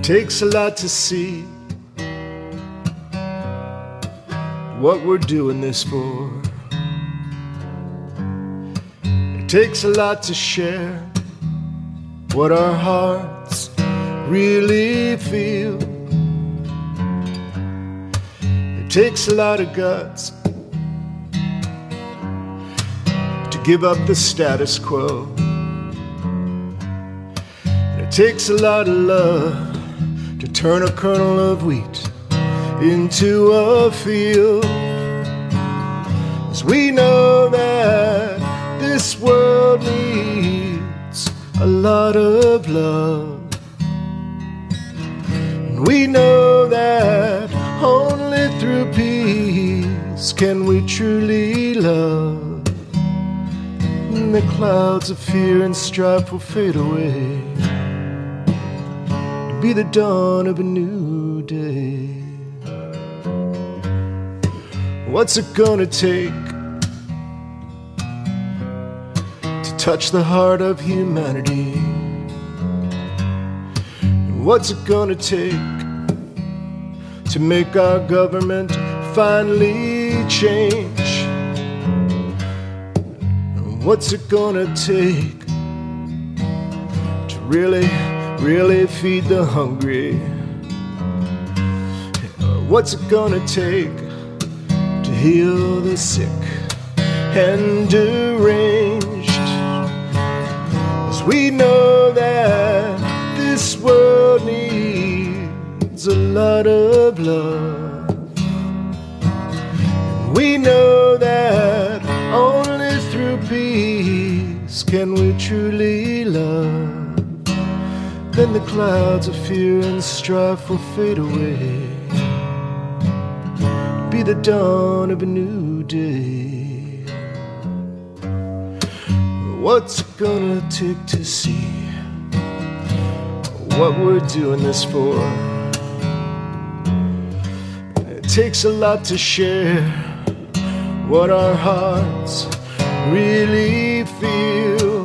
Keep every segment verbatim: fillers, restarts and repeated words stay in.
takes a lot to see what we're doing this for. It takes a lot to share what our hearts really feel. It takes a lot of guts to give up the status quo. It takes a lot of love to turn a kernel of wheat into a field. As we know that this world needs a lot of love, and we know that only through peace can we truly love. And the clouds of fear and strife will fade away, be the dawn of a new day. What's it gonna take to touch the heart of humanity? And what's it gonna take to make our government finally change? And what's it gonna take to really really feed the hungry? What's it gonna take to heal the sick and deranged? As we know that this world needs a lot of love, and we know that only through peace can we truly love. Then the clouds of fear and strife will fade away, be the dawn of a new day. What's it gonna take to see what we're doing this for? It takes a lot to share what our hearts really feel.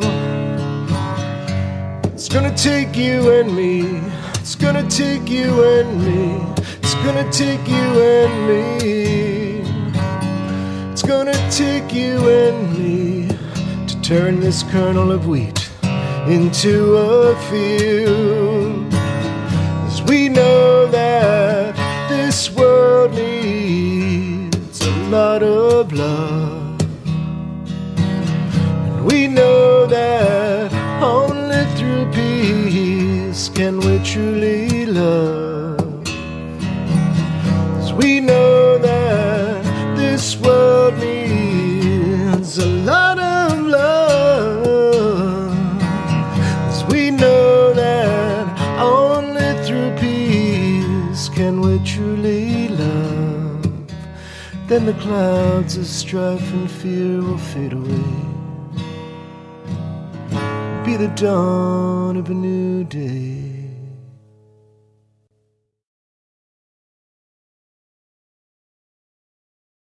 It's gonna take you and me, it's gonna take you and me, it's gonna take you and me, it's gonna take you and me to turn this kernel of wheat into a field. As we know that this world needs a lot of love, and we know that only through peace can we truly love. As we know that this world needs a lot of love. As we know that only through peace can we truly love. Then the clouds of strife and fear will fade away, be the dawn of a new day.